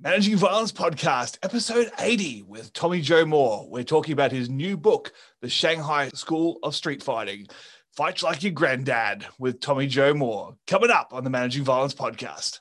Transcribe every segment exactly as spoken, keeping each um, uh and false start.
Managing Violence Podcast, episode eighty with Tommy Joe Moore. We're talking about his new book, The Shanghai School of Street Fighting. Fight Like Your Granddad with Tommy Joe Moore. Coming up on the Managing Violence Podcast.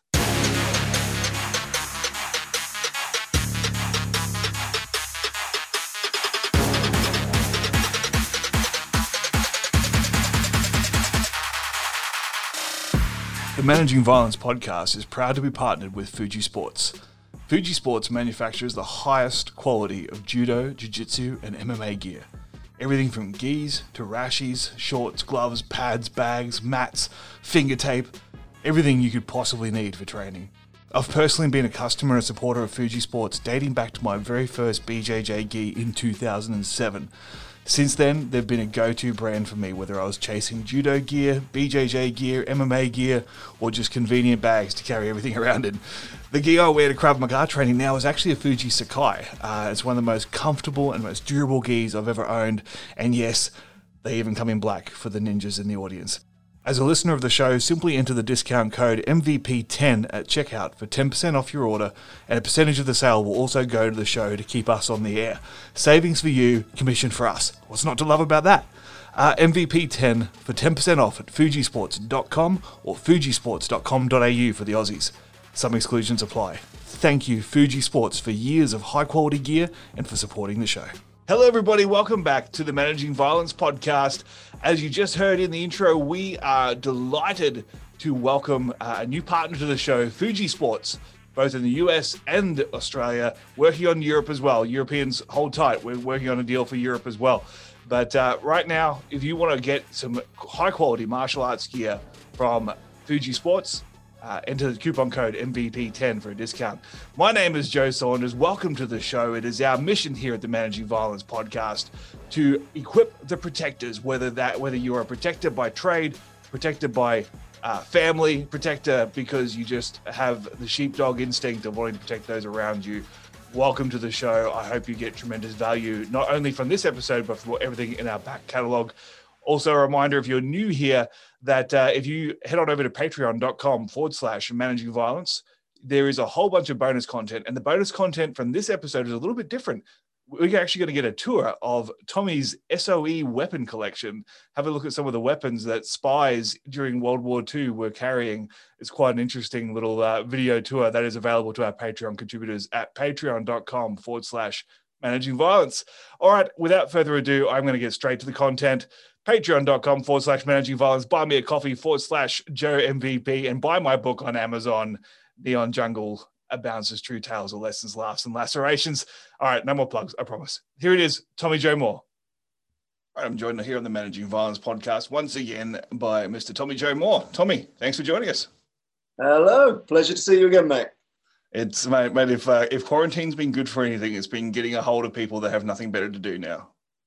The Managing Violence Podcast is proud to be partnered with Fuji Sports. Fuji Sports manufactures the highest quality of judo, jiu-jitsu, and M M A gear. Everything from gis to rashis, shorts, gloves, pads, bags, mats, finger tape, everything you could possibly need for training. I've personally been a customer and supporter of Fuji Sports dating back to my very first B J J gi in two thousand seven. Since then, they've been a go-to brand for me, whether I was chasing judo gear, B J J gear, M M A gear, or just convenient bags to carry everything around in. The gear I wear to Krav Maga training now is actually a Fuji Sakai. Uh, it's one of the most comfortable and most durable gis I've ever owned, and yes, they even come in black for the ninjas in the audience. As a listener of the show, simply enter the discount code M V P ten at checkout for ten percent off your order, and a percentage of the sale will also go to the show to keep us on the air. Savings for you, commission for us. What's not to love about that? Uh, M V P ten for ten percent off at fujisports dot com or fujisports dot com dot a u for the Aussies. Some exclusions apply. Thank you, Fuji Sports, for years of high-quality gear and for supporting the show. Hello, everybody. Welcome back to the Managing Violence Podcast. As you just heard in the intro, we are delighted to welcome uh, a new partner to the show, Fuji Sports, both in the U S and Australia, working on Europe as well. Europeans, hold tight. We're working on a deal for Europe as well. But uh, right now, if you want to get some high-quality martial arts gear from Fuji Sports, Uh, enter the coupon code M V P ten for a discount. My name is Joe Saunders. Welcome to the show. It is our mission here at the Managing Violence Podcast to equip the protectors, whether that whether you are a protector by trade, protector by uh, family, protector because you just have the sheepdog instinct of wanting to protect those around you. Welcome to the show. I hope you get tremendous value, not only from this episode, but from everything in our back catalog. Also, a reminder, if you're new here, that uh, if you head on over to patreon.com forward slash managing violence, there is a whole bunch of bonus content. And the bonus content from this episode is a little bit different. We're actually going to get a tour of Tommy's S O E weapon collection. Have a look at some of the weapons that spies during World War Two were carrying. It's quite an interesting little uh, video tour that is available to our Patreon contributors at patreon.com forward slash managing violence. All right, without further ado, I'm going to get straight to the content. Patreon.com forward slash managing violence, buy me a coffee forward slash Joe M V P, and buy my book on Amazon, Neon Jungle, Abounds True Tales of Lessons, Laughs, and Lacerations. All right, no more plugs, I promise. Here it is, Tommy Joe Moore. All right, I'm joined here on the Managing Violence Podcast once again by Mister Tommy Joe Moore. Tommy, thanks for joining us. Hello, pleasure to see you again, mate. It's, mate, mate if, uh, if quarantine's been good for anything, it's been getting a hold of people that have nothing better to do now.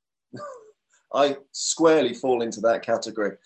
I squarely fall into that category.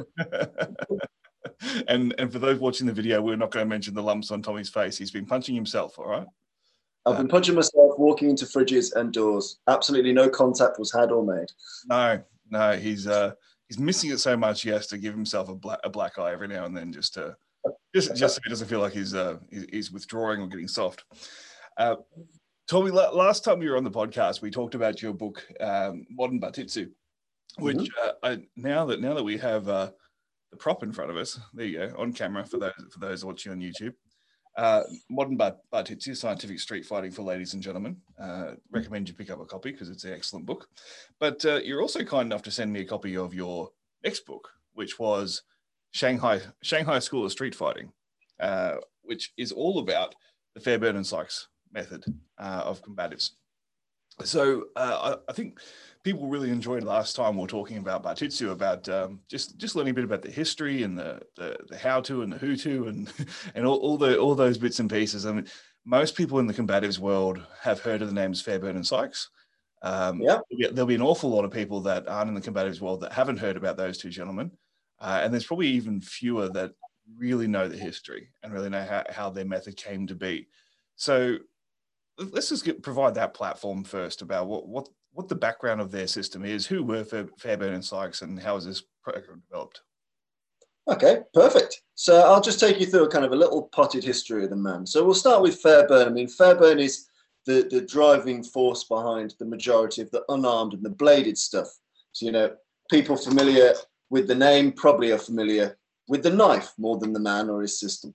and and for those watching the video, we're not going to mention the lumps on Tommy's face. He's been punching himself, all right? I've been punching myself, walking into fridges and doors. Absolutely no contact was had or made. No, no, he's uh, he's missing it so much. He has to give himself a black a black eye every now and then, just to just just so he doesn't feel like he's uh he's withdrawing or getting soft. Uh, Tommy, last time you were on the podcast, we talked about your book, um, Modern Bartitsu. Which mm-hmm. uh, I, now that now that we have uh, the prop in front of us, there you go, on camera for those for those watching on YouTube. Uh, Modern Bartitsu, Scientific Street Fighting for Ladies and Gentlemen. Uh, recommend you pick up a copy because it's an excellent book. But uh, you're also kind enough to send me a copy of your next book, which was Shanghai Shanghai School of Street Fighting, uh, which is all about the Fairbairn and Sykes method uh, of combatives. So uh, I, I think people really enjoyed last time we were talking about Bartitsu, about um, just just learning a bit about the history and the the, the how to and the who to and and all, all the all those bits and pieces. I mean, most people in the combatives world have heard of the names Fairbairn and Sykes. Um, yeah, there'll be, there'll be an awful lot of people that aren't in the combatives world that haven't heard about those two gentlemen, uh, and there's probably even fewer that really know the history and really know how, how their method came to be. So let's just get, provide that platform first about what, what, what the background of their system is, who were Fairbairn and Sykes, and how is this program developed? Okay, perfect. So I'll just take you through a kind of a little potted history of the man. So we'll start with Fairbairn. I mean, Fairbairn is the, the driving force behind the majority of the unarmed and the bladed stuff. So, you know, people familiar with the name probably are familiar with the knife more than the man or his system.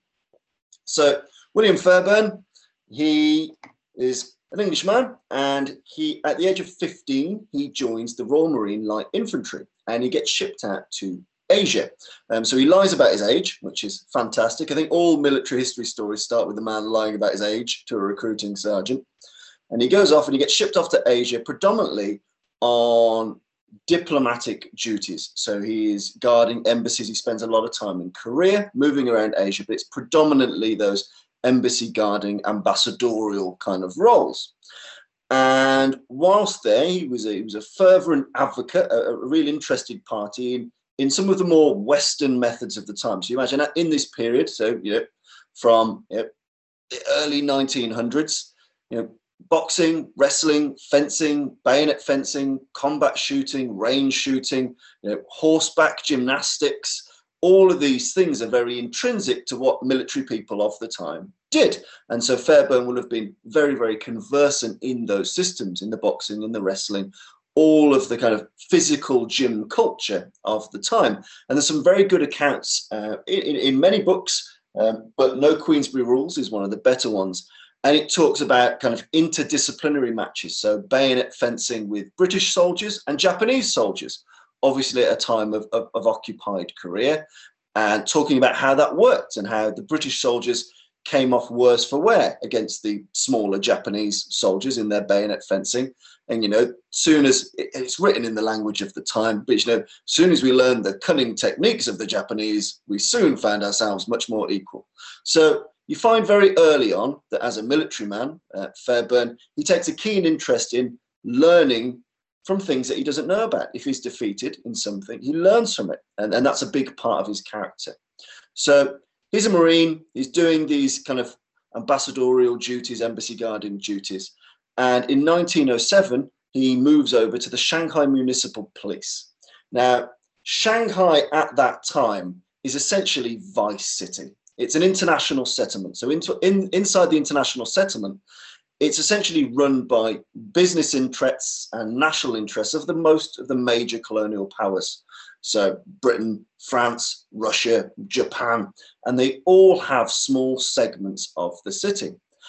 So William Fairbairn, he is an Englishman, and he, at the age of fifteen, he joins the Royal Marine Light Infantry, and he gets shipped out to Asia. Um, so he lies about his age, which is fantastic. I think all military history stories start with a man lying about his age to a recruiting sergeant. And he goes off and he gets shipped off to Asia, predominantly on diplomatic duties. So he is guarding embassies. He spends a lot of time in Korea, moving around Asia, but it's predominantly those embassy guarding, ambassadorial kind of roles. And whilst there, he was a, he was a fervent advocate, a, a real interested party in, in some of the more Western methods of the time. So you imagine that in this period, so you know, from you know, the early nineteen hundreds, you know, boxing, wrestling, fencing, bayonet fencing, combat shooting, range shooting, you know, horseback gymnastics, all of these things are very intrinsic to what military people of the time did. And so Fairbairn will have been very, very conversant in those systems, in the boxing, in the wrestling, all of the kind of physical gym culture of the time. And there's some very good accounts uh, in, in many books, um, but No Queensberry Rules is one of the better ones. And it talks about kind of interdisciplinary matches, so bayonet fencing with British soldiers and Japanese soldiers, obviously at a time of, of, of occupied Korea, and talking about how that worked and how the British soldiers came off worse for wear against the smaller Japanese soldiers in their bayonet fencing. And, you know, soon as it's written in the language of the time, but, you know, soon as we learned the cunning techniques of the Japanese, we soon found ourselves much more equal. So you find very early on that as a military man, uh, Fairbairn, he takes a keen interest in learning from things that he doesn't know about. If he's defeated in something, he learns from it. And, and that's a big part of his character. So he's a Marine. He's doing these kind of ambassadorial duties, embassy guarding duties. And in nineteen oh seven, he moves over to the Shanghai Municipal Police. Now, Shanghai at that time is essentially Vice City. It's an international settlement. So into, in, inside the international settlement, it's essentially run by business interests and national interests of the most of the major colonial powers. So Britain, France, Russia, Japan, and they all have small segments of the city.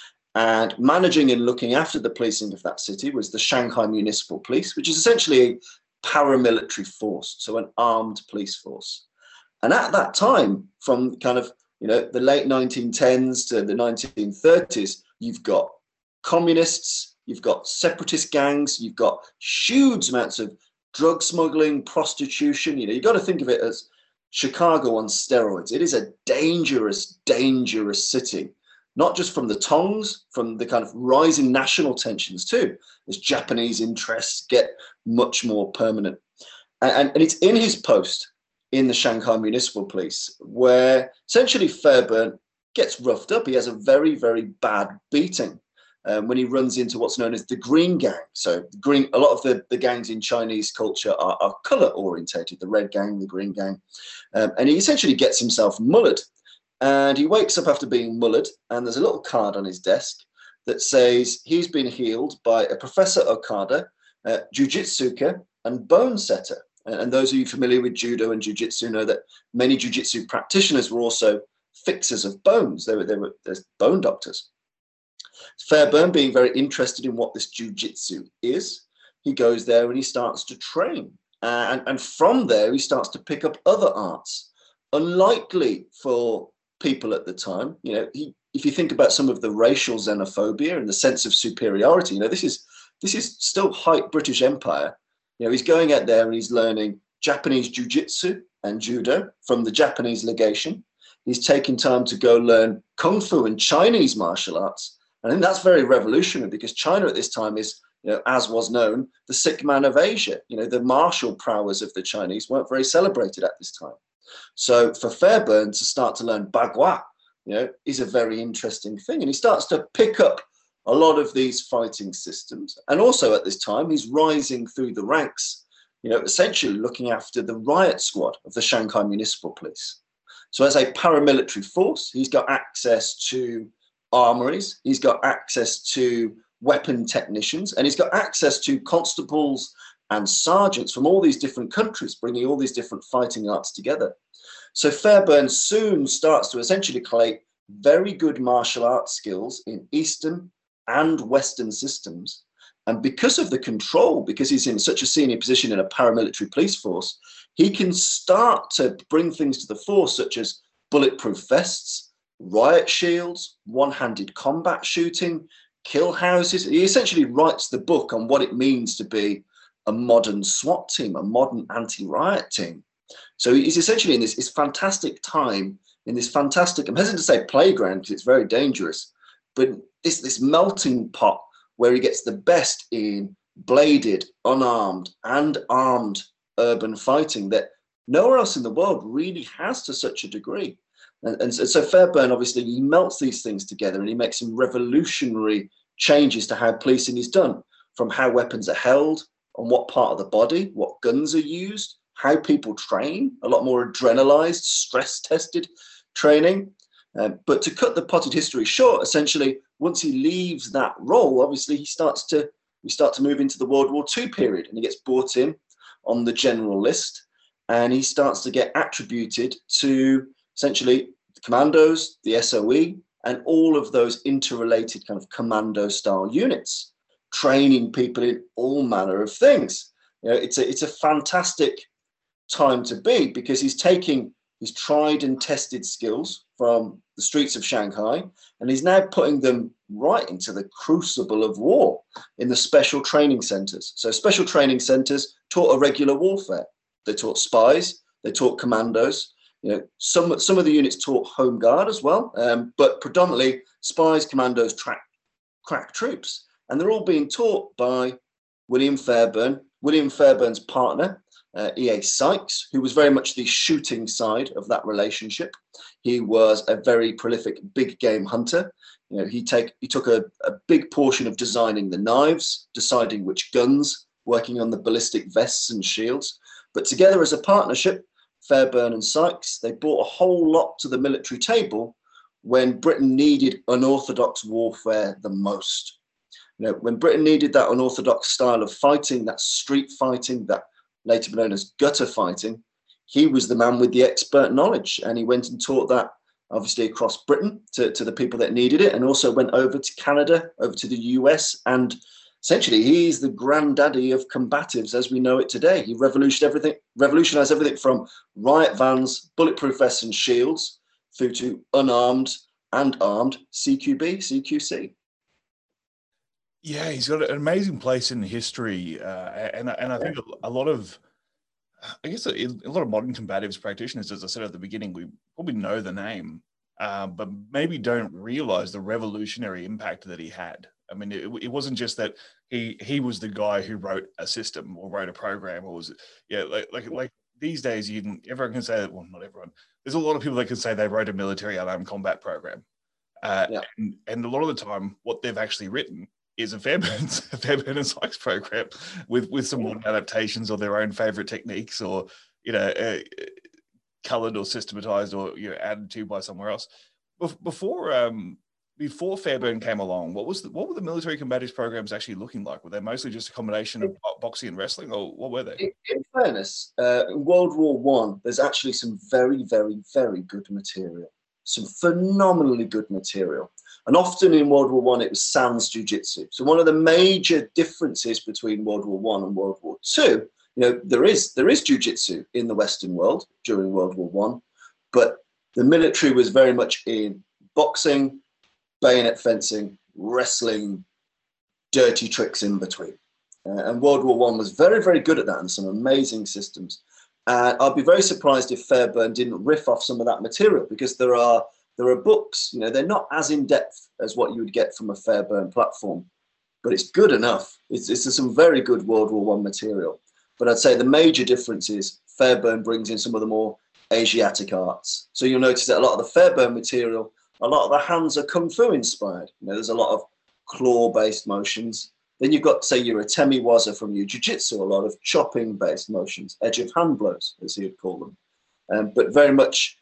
And managing and looking after the policing of that city was the Shanghai Municipal Police, which is essentially a paramilitary force, so an armed police force. And at that time, from kind of you know the late nineteen tens to the nineteen thirties, you've got communists, you've got separatist gangs, you've got huge amounts of drug smuggling, prostitution. You know, you've got to think of it as Chicago on steroids. It is a dangerous, dangerous city, not just from the tongs, from the kind of rising national tensions too, as Japanese interests get much more permanent. And, and it's in his post in the Shanghai Municipal Police where essentially Fairbairn gets roughed up. He has a very, very bad beating. Um, when he runs into what's known as the Green Gang. So green, a lot of the, the gangs in Chinese culture are, are color orientated, the Red Gang, the Green Gang. Um, and he essentially gets himself mullered. And he wakes up after being mullered, and there's a little card on his desk that says he's been healed by a Professor Okada, uh, Jujitsuka, and Bone Setter. And, and those of you familiar with judo and jujitsu know that many jujitsu practitioners were also fixers of bones. They were, they were bone doctors. Fairbairn, being very interested in what this jiu-jitsu is, he goes there and he starts to train. Uh, and, and from there, he starts to pick up other arts. Unlikely for people at the time, you know, he, if you think about some of the racial xenophobia and the sense of superiority, you know, this is this is still height British Empire. You know, he's going out there and he's learning Japanese jiu-jitsu and judo from the Japanese legation. He's taking time to go learn Kung Fu and Chinese martial arts. I think that's very revolutionary because China at this time is, you know, as was known, the sick man of Asia. You know, the martial prowess of the Chinese weren't very celebrated at this time. So for Fairbairn to start to learn Bagua, you know, is a very interesting thing. And he starts to pick up a lot of these fighting systems. And also at this time, he's rising through the ranks, you know, essentially looking after the riot squad of the Shanghai Municipal Police. So as a paramilitary force, he's got access to armories, he's got access to weapon technicians, and he's got access to constables and sergeants from all these different countries, bringing all these different fighting arts together. So Fairbairn soon starts to essentially collate very good martial arts skills in Eastern and Western systems. And because of the control, because he's in such a senior position in a paramilitary police force, he can start to bring things to the fore, such as bulletproof vests, riot shields, one-handed combat shooting, kill houses. He essentially writes the book on what it means to be a modern SWAT team, a modern anti-riot team. So he's essentially in this, this fantastic time, in this fantastic, I'm hesitant to say playground because it's very dangerous, but this, this melting pot where he gets the best in bladed, unarmed, and armed urban fighting that nowhere else in the world really has to such a degree. And, and so, so Fairbairn, obviously, he melts these things together and he makes some revolutionary changes to how policing is done, from how weapons are held, on what part of the body, what guns are used, how people train, a lot more adrenalized, stress-tested training. Um, but to cut the potted history short, essentially, once he leaves that role, obviously, he starts to we start to move into the World War Two period, and he gets brought in on the general list, and he starts to get attributed to essentially the commandos, the S O E, and all of those interrelated kind of commando-style units, training people in all manner of things. You know, it's a it's a fantastic time to be, because he's taking his tried and tested skills from the streets of Shanghai, and he's now putting them right into the crucible of war in the special training centers. So special training centers taught irregular warfare. They taught spies, they taught commandos. You know, some some of the units taught home guard as well, um, but predominantly spies, commandos, track, crack troops. And they're all being taught by William Fairbairn, William Fairbairn's partner, uh, E A Sykes, who was very much the shooting side of that relationship. He was a very prolific big game hunter. You know, he take he took a, a big portion of designing the knives, deciding which guns, working on the ballistic vests and shields. But together as a partnership, Fairbairn and Sykes, they brought a whole lot to the military table when Britain needed unorthodox warfare the most. You know, when Britain needed that unorthodox style of fighting, that street fighting, that later known as gutter fighting, he was the man with the expert knowledge, and he went and taught that obviously across Britain to, to the people that needed it, and also went over to Canada, over to the U S, and essentially he's the granddaddy of combatives as we know it today. He revolutionized everything, revolutionized everything from riot vans, bulletproof vests and shields, through to unarmed and armed C Q B, C Q C. Yeah, he's got an amazing place in history, uh, and and I think a lot of, I guess, a, a lot of modern combatives practitioners, as I said at the beginning, we probably know the name, uh, but maybe don't realize the revolutionary impact that he had. I mean, it, it wasn't just that he he was the guy who wrote a system or wrote a program, or was yeah, like like like these days, you can everyone can say that. Well, not everyone. There's a lot of people that can say they wrote a military unarmed combat program, uh, yeah. and, and a lot of the time, what they've actually written is a Fairbairn, a Fairbairn and Sykes program with, with some modern adaptations or their own favorite techniques, or, you know, uh, colored or systematized or, you know, added to by somewhere else. Before um, before Fairbairn came along, what was the, what were the military combatives programs actually looking like? Were they mostly just a combination of boxing and wrestling, or what were they? In, in fairness, uh, in World War One, there's actually some very, very, very good material, some phenomenally good material. And often in World War One, it was Sans Jiu-Jitsu. So one of the major differences between World War One and World War Two, you know, there is there is Jiu-Jitsu in the Western world during World War One, but the military was very much in boxing, bayonet fencing, wrestling, dirty tricks in between. Uh, and World War One was very, very good at that, and some amazing systems. And I'd be very surprised if Fairbairn didn't riff off some of that material, because there are There are books, you know, they're not as in-depth as what you would get from a Fairbairn platform, but it's good enough. It's, it's some very good World War One material. But I'd say the major difference is Fairbairn brings in some of the more Asiatic arts. So you'll notice that a lot of the Fairbairn material, a lot of the hands are Kung Fu inspired. You know, there's a lot of claw-based motions. Then you've got, say, your Atemi Waza from your Jiu-Jitsu, a lot of chopping-based motions, edge of hand blows, as he'd call them. Um, but very much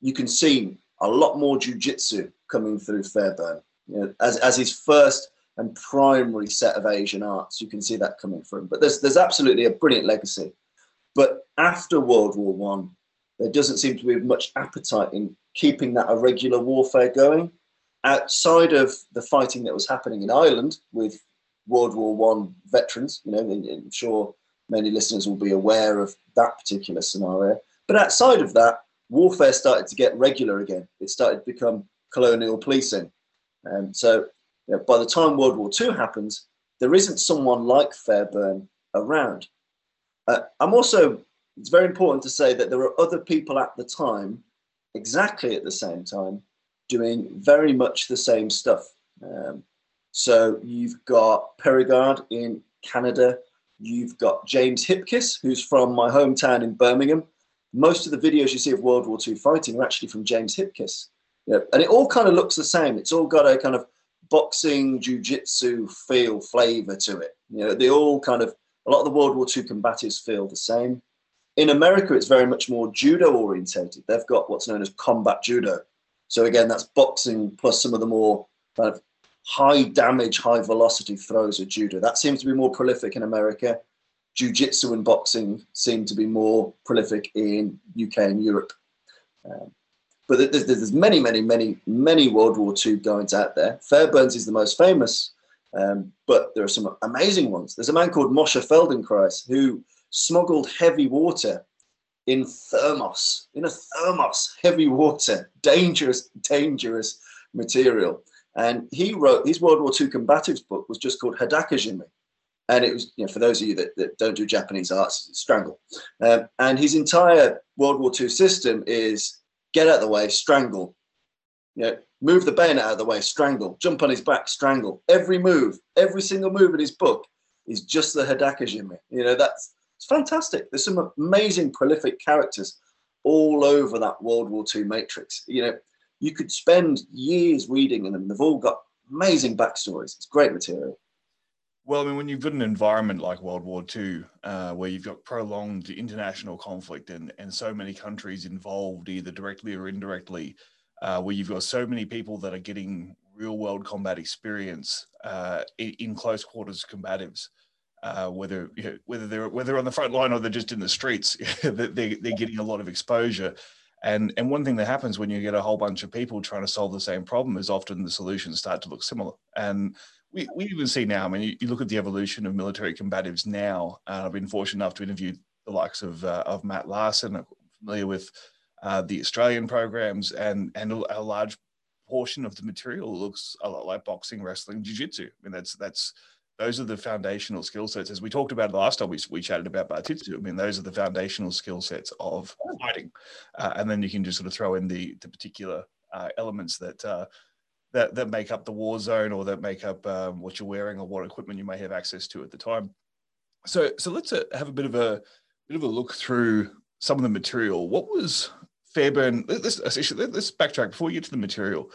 you can see a lot more jiu-jitsu coming through Fairbairn. You know, as, as his first and primary set of Asian arts, you can see that coming through. But there's, there's absolutely a brilliant legacy. But after World War One, there doesn't seem to be much appetite in keeping that irregular warfare going. Outside of the fighting that was happening in Ireland with World War One veterans, you know, I'm sure many listeners will be aware of that particular scenario. But outside of that, warfare started to get regular again. It started to become colonial policing. And so you know, by the time World War Two happens, there isn't someone like Fairbairn around. Uh, I'm also, it's very important to say that there are other people at the time, exactly at the same time, doing very much the same stuff. Um, so you've got Perigard in Canada. You've got James Hipkiss, who's from my hometown in Birmingham. Most of the videos you see of World War Two fighting are actually from James Hipkiss. You know, and it all kind of looks the same. It's all got a kind of boxing, jiu-jitsu feel, flavor to it. You know, they all kind of, a lot of the World War Two combatives feel the same. In America, it's very much more judo orientated. They've got what's known as combat judo. So again, that's boxing plus some of the more kind of high damage, high velocity throws of judo. That seems to be more prolific in America. Jiu-jitsu and boxing seem to be more prolific in U K and Europe. Um, but there's, there's many, many, many, many World War Two guides out there. Fairbairn's is the most famous, um, but there are some amazing ones. There's a man called Moshe Feldenkrais who smuggled heavy water in thermos, in a thermos, heavy water, dangerous, dangerous material. And he wrote, his World War Two combatives book was just called Hadakajime. And it was, you know, for those of you that, that don't do Japanese arts, strangle. Um, and his entire World War Two system is get out of the way, strangle. You know, move the bayonet out of the way, strangle. Jump on his back, strangle. Every move, every single move in his book is just the Hadakajime. You know, that's it's fantastic. There's some amazing, prolific characters all over that World War Two matrix. You know, you could spend years reading them. They've all got amazing backstories. It's great material. Well, I mean, when you've got an environment like World War Two, uh, where you've got prolonged international conflict and, and so many countries involved, either directly or indirectly, uh, where you've got so many people that are getting real world combat experience uh, in, in close quarters combatives, uh, whether you know, whether they're whether on the front line or they're just in the streets, they're, they're getting a lot of exposure. And, and one thing that happens when you get a whole bunch of people trying to solve the same problem is often the solutions start to look similar. And We, we even see now, I mean, you, you look at the evolution of military combatives now. Uh, I've been fortunate enough to interview the likes of uh, of Matt Larson. I'm familiar with uh, the Australian programs, and, and a, a large portion of the material looks a lot like boxing, wrestling, jiu-jitsu. I mean, that's, that's, those are the foundational skill sets. As we talked about last time, we, we chatted about Bartitsu. I mean, those are the foundational skill sets of fighting. Uh, and then you can just sort of throw in the, the particular uh, elements that, uh, That, that make up the war zone, or that make up um, what you're wearing or what equipment you may have access to at the time. So, so let's uh, have a bit of a bit of a look through some of the material. What was Fairbairn? Let's let's backtrack before we get to the material.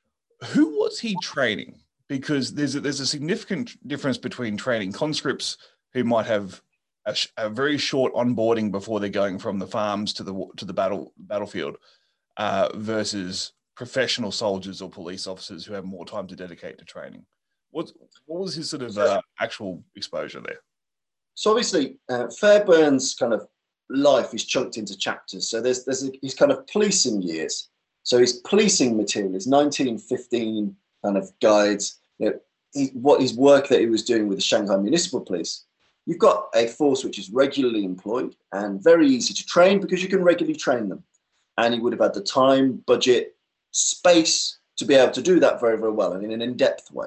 Who was he training? Because there's a, there's a significant difference between training conscripts who might have a, a very short onboarding before they're going from the farms to the to the battle battlefield, uh, versus professional soldiers or police officers who have more time to dedicate to training. What, what was his sort of uh, actual exposure there? So obviously, uh, Fairbairn's kind of life is chunked into chapters. So there's there's a, his kind of policing years. So his policing material, his nineteen fifteen kind of guides, you know, he, what his work that he was doing with the Shanghai Municipal Police. You've got a force which is regularly employed and very easy to train because you can regularly train them. And he would have had the time, budget, space to be able to do that very, very well and in an in-depth way.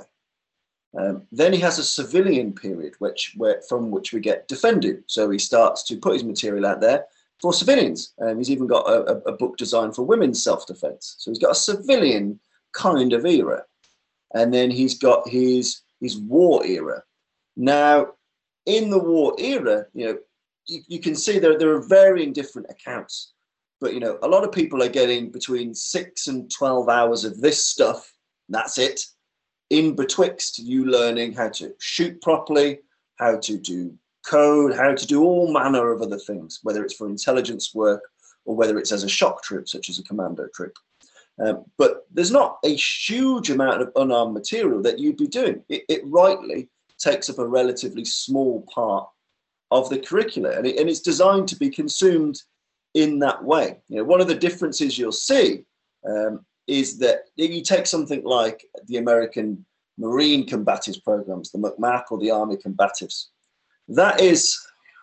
Um, then he has a civilian period, which where, from which we get Defendu. So he starts to put his material out there for civilians. Um, he's even got a, a book designed for women's self-defense. So he's got a civilian kind of era. And then he's got his, his war era. Now, in the war era, you know, you, you can see there, there are varying different accounts. But, you know, a lot of people are getting between six and twelve hours of this stuff. That's it. In betwixt you learning how to shoot properly, how to do code, how to do all manner of other things, whether it's for intelligence work or whether it's as a shock troop, such as a commando troop. Um, but there's not a huge amount of unarmed material that you'd be doing. It, it rightly takes up a relatively small part of the curricula, and, it, and it's designed to be consumed in that way. You know, one of the differences you'll see um, is that you take something like the American Marine Combatives programs, the M C M A C or the Army Combatives. That is,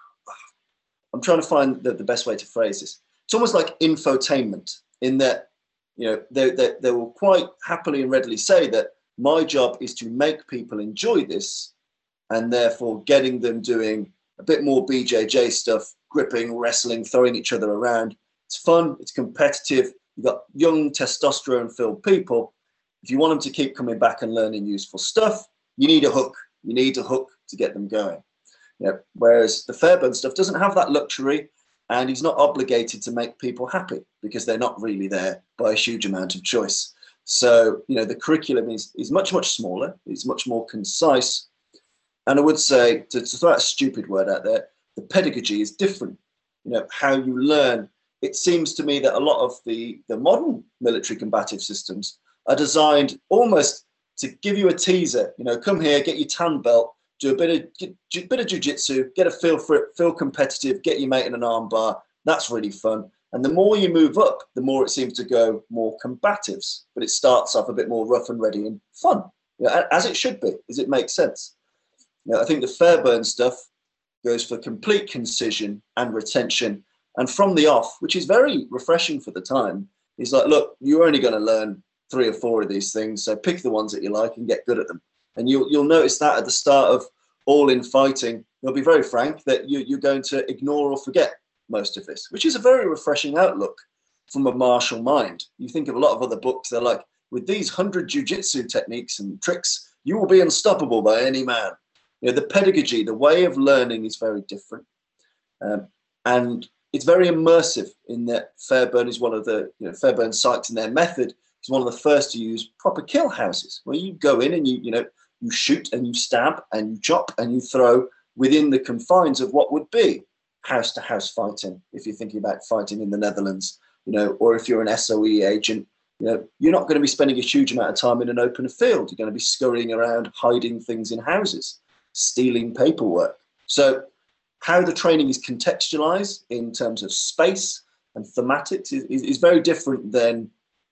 I'm trying to find the, the best way to phrase this. It's almost like infotainment in that, you know, they, they, they will quite happily and readily say that my job is to make people enjoy this, and therefore getting them doing a bit more B J J stuff, gripping, wrestling, throwing each other around. It's fun, it's competitive. You've got young testosterone-filled people. If you want them to keep coming back and learning useful stuff, you need a hook. You need a hook to get them going. You know, whereas the Fairburn stuff doesn't have that luxury, and he's not obligated to make people happy because they're not really there by a huge amount of choice. So, you know, the curriculum is, is much, much smaller. It's much more concise. And I would say, to, to throw out a stupid word out there, the pedagogy is different. You know, how you learn. It seems to me that a lot of the, the modern military combative systems are designed almost to give you a teaser. You know, come here, get your tan belt, do a bit of get, bit of jiu-jitsu, get a feel for it, feel competitive, get your mate in an arm bar. That's really fun. And the more you move up, the more it seems to go more combatives. But it starts off a bit more rough and ready and fun, you know, as it should be, as it makes sense. You know, I think the Fairburn stuff goes for complete concision and retention. And from the off, which is very refreshing for the time, he's like, look, you're only going to learn three or four of these things, so pick the ones that you like and get good at them. And you'll, you'll notice that at the start of All In Fighting, they'll be very frank that you, you're going to ignore or forget most of this, which is a very refreshing outlook from a martial mind. You think of a lot of other books, they're like, with these hundred jiu-jitsu techniques and tricks, you will be unstoppable by any man. You know, the pedagogy, the way of learning is very different. Um, and it's very immersive in that Fairburn is one of the, you know, Fairburn Sykes and their method is one of the first to use proper kill houses, where you go in and you, you know, you shoot and you stab and you chop and you throw within the confines of what would be house-to-house fighting. If you're thinking about fighting in the Netherlands, you know, or if you're an S O E agent, you know, you're not going to be spending a huge amount of time in an open field. You're going to be scurrying around, hiding things in houses, stealing paperwork. So how the training is contextualized in terms of space and thematics is, is, is very different than,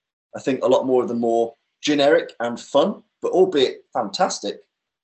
I think, a lot more of the more generic and fun, but albeit fantastic,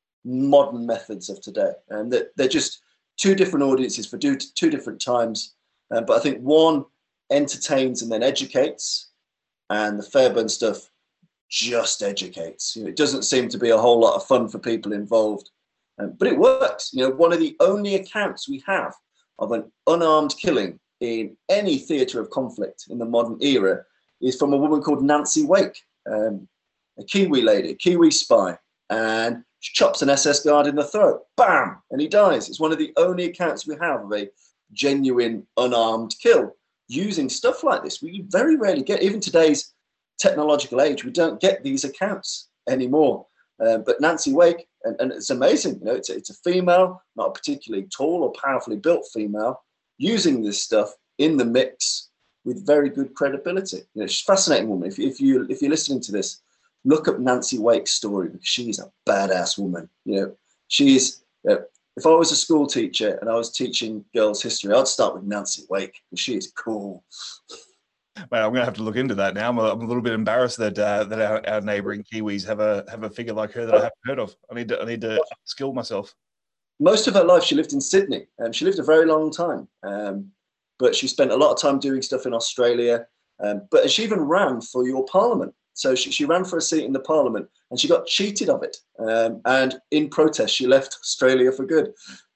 modern methods of today. And that they're just two different audiences for two, two different times. Uh, but I think one entertains and then educates, and the Fairburn stuff just educates. You know, it doesn't seem to be a whole lot of fun for people involved. Um, but it works. You know, one of the only accounts we have of an unarmed killing in any theatre of conflict in the modern era is from a woman called Nancy Wake, um, a Kiwi lady, a Kiwi spy, and she chops an S S guard in the throat, bam, and he dies. It's one of the only accounts we have of a genuine unarmed kill using stuff like this. We very rarely get, even today's technological age, we don't get these accounts anymore. Uh, but Nancy Wake, and, and it's amazing, you know, it's a, it's a female, not a particularly tall or powerfully built female, using this stuff in the mix with very good credibility. You know, she's a fascinating woman. If, if you if you're listening to this, look up Nancy Wake's story, because she's a badass woman. You know, she's. You know, if I was a school teacher and I was teaching girls history, I'd start with Nancy Wake, because she is cool. Well, I'm going to have to look into that now. I'm a, I'm a little bit embarrassed that uh, that our, our neighbouring Kiwis have a have a figure like her that I haven't heard of. I need to I need to skill myself. Most of her life, she lived in Sydney, and um, she lived a very long time. Um, but she spent a lot of time doing stuff in Australia. Um, but she even ran for your parliament. So she, she ran for a seat in the parliament, and she got cheated of it. Um, and in protest, she left Australia for good.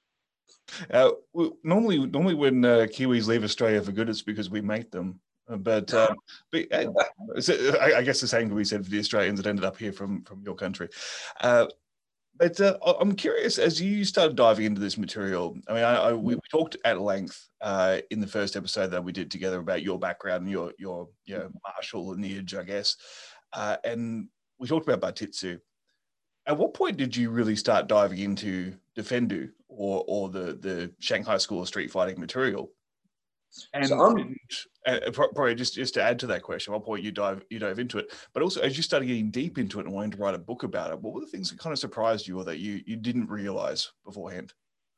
Uh, normally, normally when uh, Kiwis leave Australia for good, it's because we make them. But, um, but uh, I, I guess the same can be said for the Australians that ended up here from, from your country. Uh, but uh, I'm curious, as you started diving into this material, I mean, I, I, we, we talked at length uh, in the first episode that we did together about your background and your, your, your martial lineage, I guess. Uh, and we talked about Bartitsu. At what point did you really start diving into Defendu or, or the, the Shanghai School of Street Fighting material? And, so and Uh, probably just, just to add to that question, what point you dive you dove into it, but also as you started getting deep into it and wanting to write a book about it, what were the things that kind of surprised you or that you you didn't realize beforehand?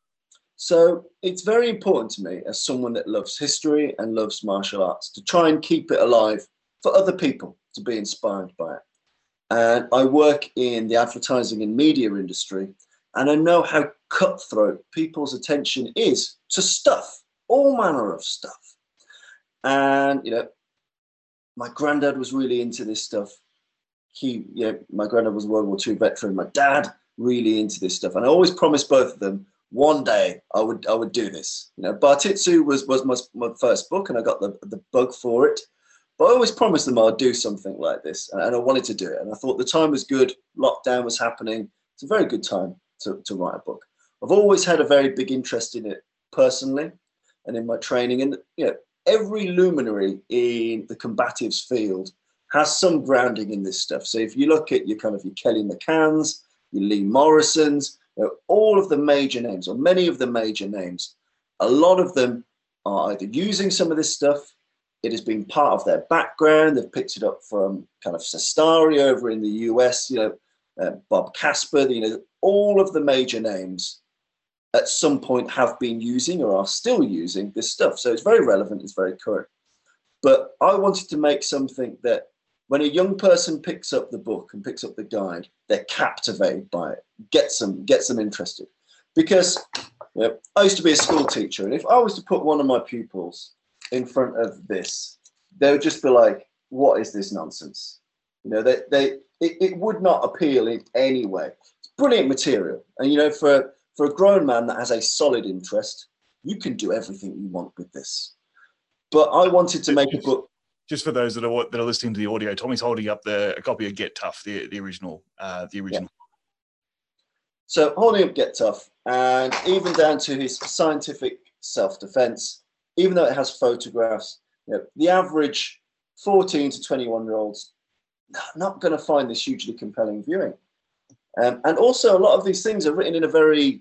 So it's very important to me as someone that loves history and loves martial arts to try and keep it alive for other people to be inspired by it. And I work in the advertising and media industry, and I know how cutthroat people's attention is to stuff, all manner of stuff. And, you know, my granddad was really into this stuff. He, you know, my granddad was a World War Two veteran. My dad really into this stuff. And I always promised both of them one day I would I would do this. You know, Bartitsu was, was my, my first book, and I got the, the bug for it. But I always promised them I'd do something like this, and I wanted to do it. And I thought the time was good. Lockdown was happening. It's a very good time to, to write a book. I've always had a very big interest in it personally and in my training. And, you know, every luminary in the combatives field has some grounding in this stuff. So if you look at your kind of your Kelly McCanns, your Lee Morrisons, you know, all of the major names, or many of the major names, a lot of them are either using some of this stuff, it has been part of their background, they've picked it up from kind of Sestari over in the U S, you know, uh, Bob Casper, you know, all of the major names at some point have been using or are still using this stuff. So it's very relevant, it's very current. But I wanted to make something that when a young person picks up the book and picks up the guide, they're captivated by it, gets them, gets them interested. Because, you know, I used to be a school teacher, and if I was to put one of my pupils in front of this, they would just be like, what is this nonsense? You know, they, they it, it would not appeal in any way. It's brilliant material. And, you know, for, for a grown man that has a solid interest, you can do everything you want with this. But I wanted to make a book. Just for those that are that are listening to the audio, Tommy's holding up the a copy of Get Tough, the the original, uh, the original. Yeah. So holding up Get Tough, and even down to his scientific self-defense, even though it has photographs, you know, the average fourteen to twenty-one year olds not going to find this hugely compelling viewing. Um, and also, a lot of these things are written in a very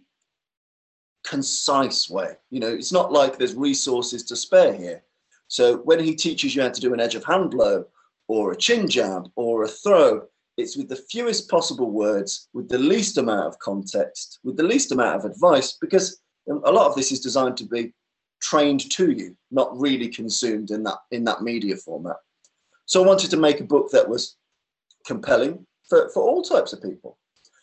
concise way. You know, it's not like there's resources to spare here. So when he teaches you how to do an edge of hand blow or a chin jab or a throw, it's with the fewest possible words, with the least amount of context, with the least amount of advice, because a lot of this is designed to be trained to you, not really consumed in that in that media format. So I wanted to make a book that was compelling for, for all types of people,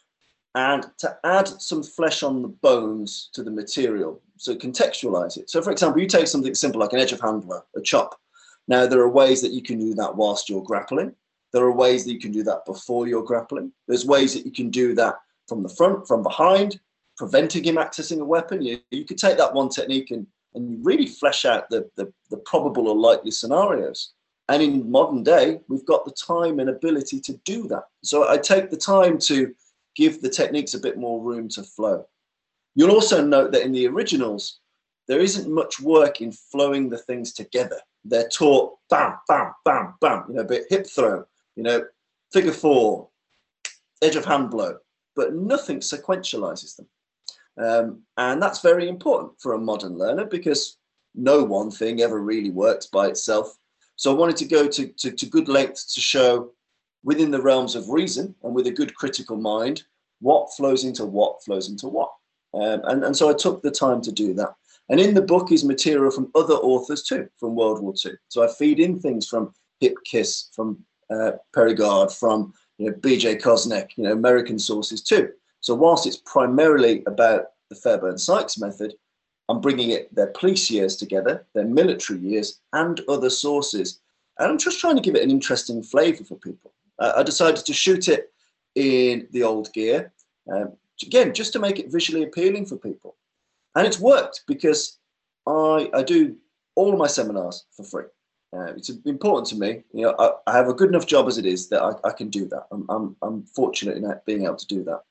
and to add some flesh on the bones to the material, so contextualize it. So for example, you take something simple like an edge of hand blow, a chop. Now there are ways that you can do that whilst you're grappling. There are ways that you can do that before you're grappling. There's ways that you can do that from the front, from behind, preventing him accessing a weapon. You, you could take that one technique and, and really flesh out the, the, the probable or likely scenarios. And in modern day, we've got the time and ability to do that. So I take the time to give the techniques a bit more room to flow. You'll also note that in the originals, there isn't much work in flowing the things together. They're taught bam, bam, bam, bam, you know, a bit hip throw, you know, figure four, edge of hand blow, but nothing sequentializes them. Um, and that's very important for a modern learner, because no one thing ever really works by itself. So I wanted to go to, to, to good lengths to show, within the realms of reason and with a good critical mind, what flows into what flows into what. Um, and, and so I took the time to do that. And in the book is material from other authors too, from World War Two. So I feed in things from Hip Kiss, from uh, Perigard, from you know, B J Kosnek, you know, American sources too. So whilst it's primarily about the Fairbairn-Sykes method, I'm bringing it their police years together, their military years, and other sources. And I'm just trying to give it an interesting flavor for people. Uh, I decided to shoot it in the old gear, um, again, just to make it visually appealing for people. And it's worked, because I, I do all of my seminars for free. Uh, it's important to me. You know, I, I have a good enough job as it is that I, I can do that. I'm, I'm, I'm fortunate in being able to do that.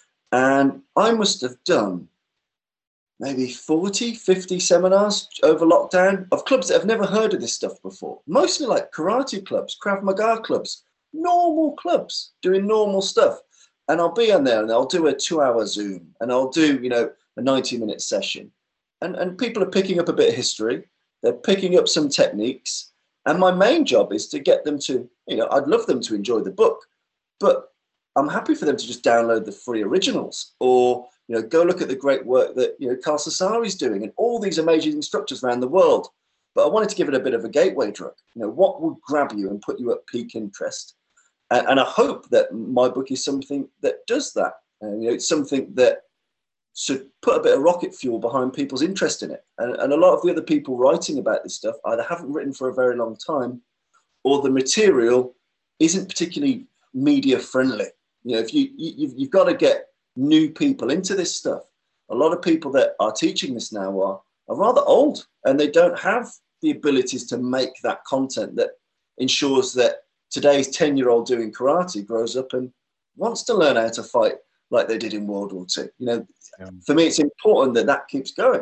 And I must have done maybe forty, fifty seminars over lockdown of clubs that have never heard of this stuff before. Mostly like karate clubs, Krav Maga clubs, normal clubs doing normal stuff. And I'll be on there and I'll do a two hour Zoom, and I'll do, you know, a ninety minute session. And, and people are picking up a bit of history. they're picking up some techniques. And my main job is to get them to, you know, I'd love them to enjoy the book, but I'm happy for them to just download the free originals, or, you know, go look at the great work that, you know, Carl Cesari's doing and all these amazing instructors around the world. But I wanted to give it a bit of a gateway drug. You know, what would grab you and put you at peak interest? And, and I hope that my book is something that does that. And, you know, it's something that should put a bit of rocket fuel behind people's interest in it. And, and a lot of the other people writing about this stuff either haven't written for a very long time, or the material isn't particularly media friendly. You know, if you, you you've got to get new people into this stuff. A lot of people that are teaching this now are, are rather old, and they don't have the abilities to make that content that ensures that today's ten-year-old doing karate grows up and wants to learn how to fight like they did in World War Two. You know, yeah. For me, it's important that that keeps going.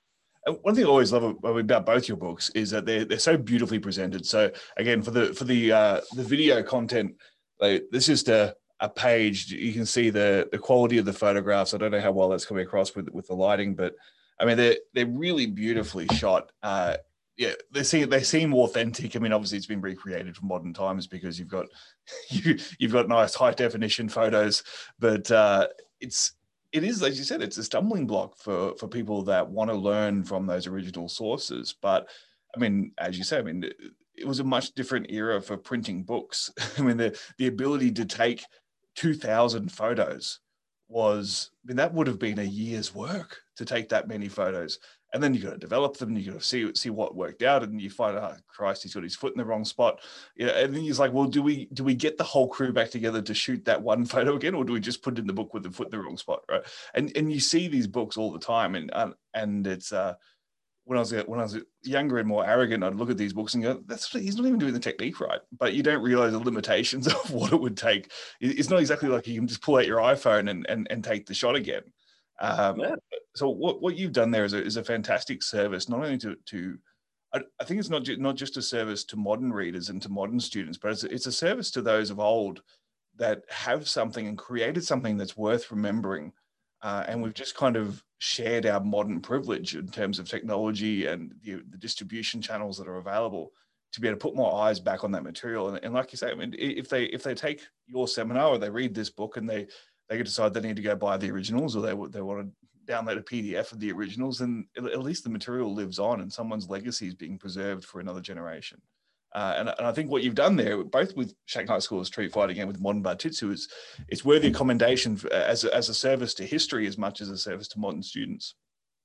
One thing I always love about both your books is that they're they're so beautifully presented. So again, for the for the uh, the video content, like, this is the a page. You can see the the quality of the photographs. I don't know how well that's coming across with with the lighting, but I mean, they're they're really beautifully shot. Uh, yeah, they seem they seem authentic. I mean, obviously it's been recreated for modern times because you've got you you've got nice high definition photos, but uh, it's it is, as you said, it's a stumbling block for for people that want to learn from those original sources. But I mean, as you say, I mean, it, it was a much different era for printing books. I mean, the the ability to take two thousand photos was, I mean, that would have been a year's work to take that many photos. And then you got to develop them, and you got to see see what worked out, and you find, oh Christ, he's got his foot in the wrong spot. Yeah, and then he's like, well, do we do we get the whole crew back together to shoot that one photo again, or do we just put it in the book with the foot in the wrong spot, right? And and you see these books all the time, and um, and it's uh, when I was when I was younger and more arrogant, I'd look at these books and go, that's he's not even doing the technique right. But you don't realize the limitations of what it would take. It's not exactly like you can just pull out your iPhone and and, and take the shot again. Um, yeah. So what, what you've done there is a, is a fantastic service, not only to, to I, I think it's not, ju- not just a service to modern readers and to modern students, but it's a, it's a service to those of old that have something and created something that's worth remembering. Uh, and we've just kind of shared our modern privilege in terms of technology and the, the distribution channels that are available to be able to put more eyes back on that material. And, and like you say, I mean, if they if they take your seminar or they read this book and they they could decide they need to go buy the originals, or they they want to download a P D F of the originals, and at least the material lives on and someone's legacy is being preserved for another generation. Uh, and, and I think what you've done there, both with Shanghai School of Street Fighting and with Modern Barjitsu, is it's worthy of commendation for, as, a, as a service to history as much as a service to modern students.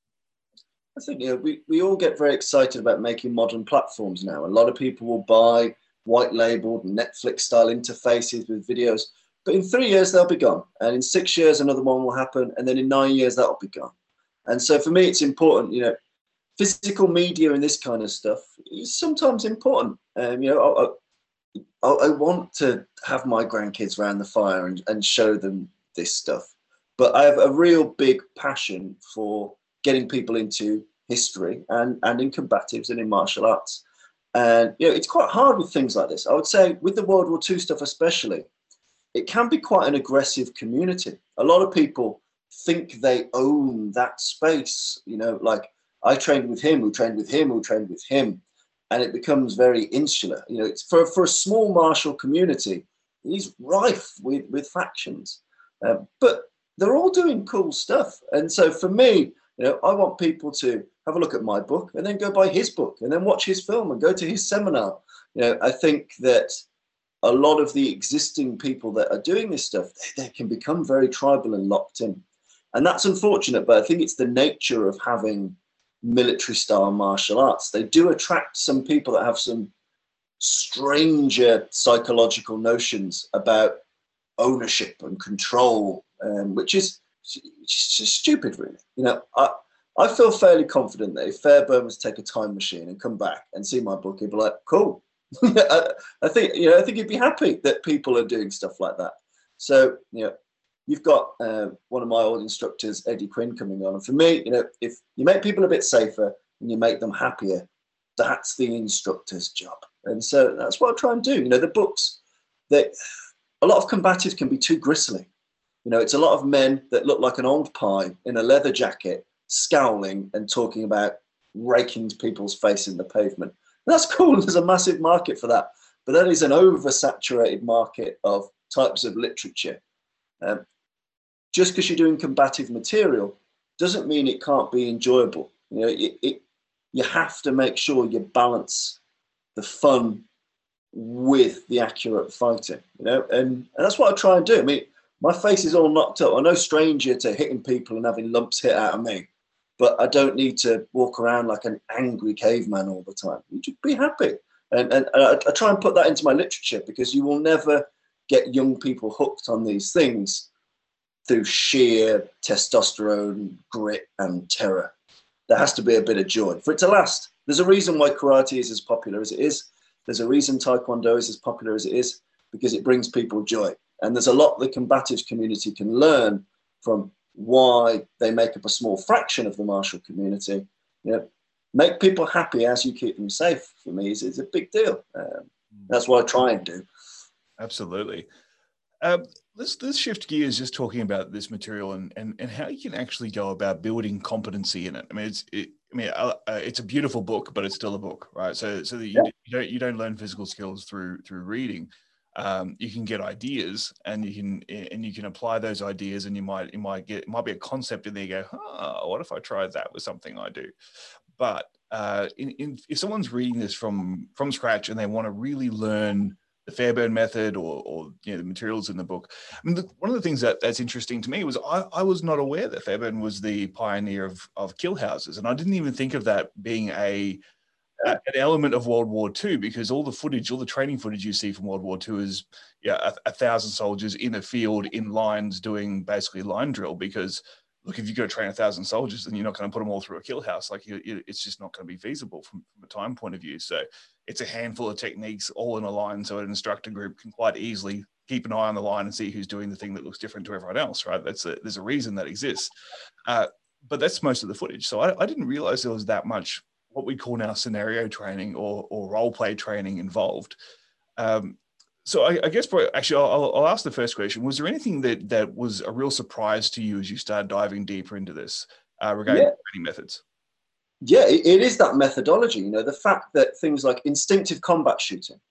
I think, you know, we, we all get very excited about making modern platforms now. A lot of people will buy white labeled Netflix style interfaces with videos. But in three years, they'll be gone. And in six years, another one will happen. And then in nine years, that'll be gone. And so for me, it's important, you know, physical media and this kind of stuff is sometimes important. Um, you know, I, I, I want to have my grandkids around the fire and, and show them this stuff. But I have a real big passion for getting people into history and, and in combatives and in martial arts. And, you know, it's quite hard with things like this. I would say with the World War Two stuff especially, it can be quite an aggressive community. A lot of people think they own that space. You know, like I trained with him, who trained with him, who trained with him. And it becomes very insular. You know, it's for, for a small martial community, he's rife with, with factions. Uh, but they're all doing cool stuff. And so for me, you know, I want people to have a look at my book and then go buy his book and then watch his film and go to his seminar. You know, I think that a lot of the existing people that are doing this stuff, they, they can become very tribal and locked in. And that's unfortunate, but I think it's the nature of having military style martial arts. They do attract some people that have some stranger psychological notions about ownership and control, um, which is just stupid, really. You know, I, I feel fairly confident that if Fairbairn was to take a time machine and come back and see my book, he'd be like, cool. I, I think, you know, I think he'd be happy that people are doing stuff like that. So, you know, you've got uh, one of my old instructors, Eddie Quinn, coming on. And for me, you know, if you make people a bit safer and you make them happier, that's the instructor's job. And so that's what I try and do. You know, the books, that a lot of combatives can be too gristly. You know, it's a lot of men that look like an old pie in a leather jacket, scowling and talking about raking people's face in the pavement. And that's cool. There's a massive market for that. But that is an oversaturated market of types of literature. Um, just because you're doing combative material doesn't mean it can't be enjoyable. You know, it, it, you have to make sure you balance the fun with the accurate fighting, you know, and, and that's what I try and do. I mean, my face is all knocked up. I'm no stranger to hitting people and having lumps hit out of me, but I don't need to walk around like an angry caveman all the time. You should be happy. And, and I, I try and put that into my literature, because you will never get young people hooked on these things through sheer testosterone, grit, and terror. There has to be a bit of joy for it to last. There's a reason why karate is as popular as it is. There's a reason Taekwondo is as popular as it is, because it brings people joy. And there's a lot the combatives community can learn from why they make up a small fraction of the martial community. You know, make people happy as you keep them safe, for me, is, is a big deal. Um, that's what I try and do. Absolutely. Um, let's, let's shift gears, just talking about this material and, and, and how you can actually go about building competency in it. I mean, it's, it, I mean, uh, uh, it's a beautiful book, but it's still a book, right? So, so that you, Yeah. you don't you don't learn physical skills through through reading. Um, you can get ideas, and you can and you can apply those ideas, and you might you might get it might be a concept in there. You go, huh, what if I tried that with something I do? But uh, in, in, if someone's reading this from from scratch and they want to really learn the Fairbairn method, or, or you know, the materials in the book. I mean, the, one of the things that, that's interesting to me was I, I was not aware that Fairbairn was the pioneer of, of kill houses. And I didn't even think of that being a, a an element of World War Two, because all the footage, all the training footage you see from World War Two is yeah, a, a thousand soldiers in a field in lines doing basically line drill. Because look, if you go train a thousand soldiers, then you're not going to put them all through a kill house. Like you, you, it's just not going to be feasible from, from a time point of view. So it's a handful of techniques all in a line. So an instructor group can quite easily keep an eye on the line and see who's doing the thing that looks different to everyone else, right? That's a, there's a reason that exists. Uh, but that's most of the footage. So I, I didn't realize there was that much what we call now scenario training or, or role play training involved. Um, So I, I guess probably, actually I'll, I'll ask the first question. Was there anything that that was a real surprise to you as you started diving deeper into this uh, regarding Yeah. training methods? Yeah, it, it is that methodology, you know, the fact that things like instinctive combat shooting.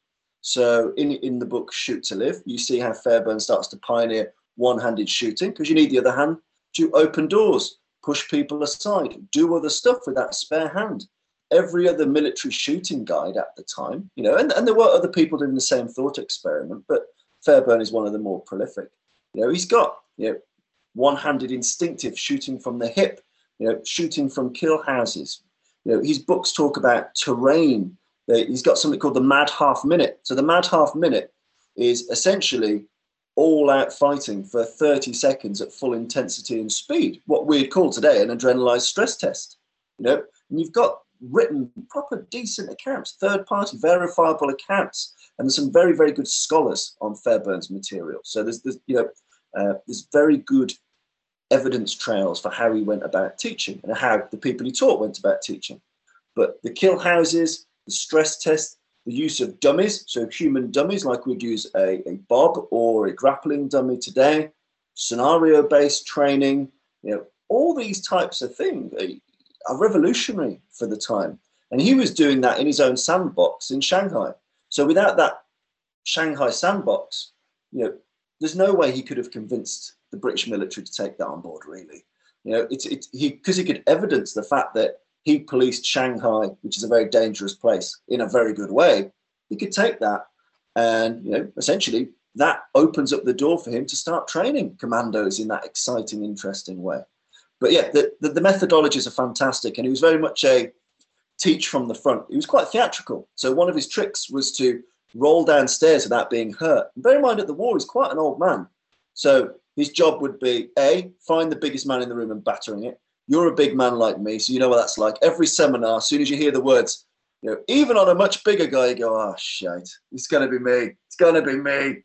So in, in the book Shoot to Live, you see how Fairbairn starts to pioneer one-handed shooting, because you need the other hand to open doors, push people aside, do other stuff with that spare hand. Every other military shooting guide at the time, you know, and, and there were other people doing the same thought experiment, but Fairbairn is one of the more prolific. You know, he's got, you know, one-handed instinctive shooting from the hip, you know, shooting from kill houses. You know, his books talk about terrain. He's got something called the mad half minute. So the mad half minute is essentially all-out fighting for thirty seconds at full intensity and speed, what we'd call today an adrenalized stress test. You know, and you've got written proper decent accounts, third-party verifiable accounts, and there's some very, very good scholars on Fairbairn's material. So there's, there's you know, uh, there's very good evidence trails for how he went about teaching and how the people he taught went about teaching. But the kill houses, the stress test, the use of dummies, so human dummies like we'd use a, a bob or a grappling dummy today, scenario-based training, you know, all these types of things are revolutionary for the time. And he was doing that in his own sandbox in Shanghai. So without that Shanghai sandbox, you know, there's no way he could have convinced the British military to take that on board, really. You know, it's it's he because he could evidence the fact that he policed Shanghai, which is a very dangerous place, in a very good way. He could take that, and you know, essentially that opens up the door for him to start training commandos in that exciting, interesting way. But yeah, the, the, the methodologies are fantastic, and he was very much a teach from the front. He was quite theatrical. So one of his tricks was to roll downstairs without being hurt. And bear in mind, at the war, he's quite an old man. So his job would be, A, find the biggest man in the room and battering it. You're a big man like me, so you know what that's like. Every seminar, as soon as you hear the words, you know, even on a much bigger guy, you go, oh, shite, it's going to be me. It's going to be me.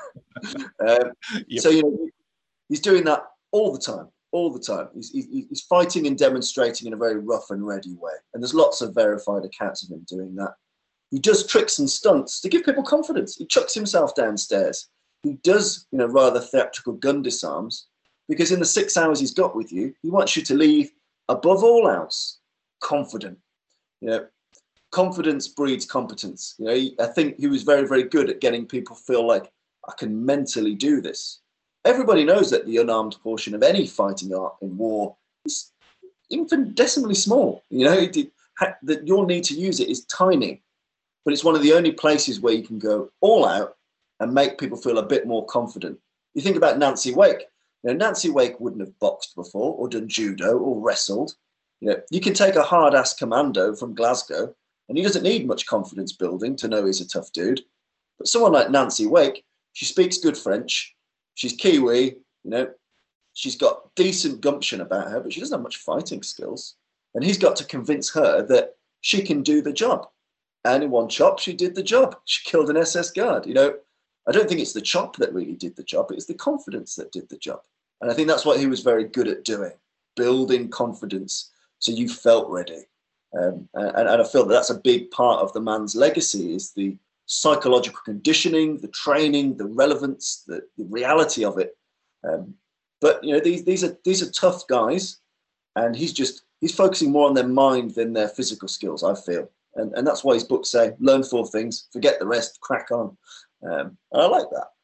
um, yep. So, you know, he's doing that all the time, all the time. He's, he's, he's fighting and demonstrating in a very rough and ready way. And there's lots of verified accounts of him doing that. He does tricks and stunts to give people confidence. He chucks himself downstairs. He does, you know, rather theatrical gun disarms, because in the six hours he's got with you, he wants you to leave, above all else, confident You know, confidence breeds competence. You know, he, I think he was very, very good at getting people feel like I can mentally do this. Everybody knows that the unarmed portion of any fighting art in war is infinitesimally small. You know, it, it, that your need to use it is tiny, but it's one of the only places where you can go all out and make people feel a bit more confident. You think about Nancy Wake. You know, Nancy Wake wouldn't have boxed before or done judo or wrestled. You know, you can take a hard-ass commando from Glasgow and he doesn't need much confidence building to know he's a tough dude. But someone like Nancy Wake, she speaks good French. She's Kiwi, you know, she's got decent gumption about her, but she doesn't have much fighting skills. And he's got to convince her that she can do the job. And in one chop, she did the job. She killed an S S guard. You know, I don't think it's the chop that really did the job. It's the confidence that did the job. And I think that's what he was very good at doing, building confidence so you felt ready. Um, and, and I feel that that's a big part of the man's legacy is the psychological conditioning, the training, the relevance, the, the reality of it. Um, but you know, these these are these are tough guys, and he's just he's focusing more on their mind than their physical skills, I feel, and and that's why his books say learn four things, forget the rest, crack on. Um, and I like that.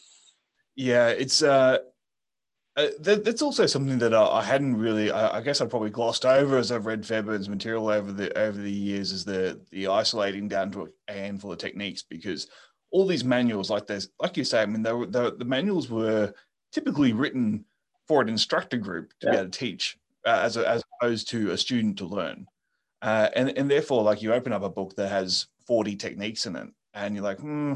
Yeah, it's uh, uh that, that's also something that I, I hadn't really. I, I guess I probably glossed over as I've read Fairbairn's material over the over the years, is the the isolating down to a handful of techniques, because all these manuals, like there's like you say, I mean, they were, the the manuals were typically written for an instructor group to yeah. be able to teach, uh, as a, as opposed to a student to learn, uh, and and therefore, like you open up a book that has forty techniques in it, and you're like, hmm.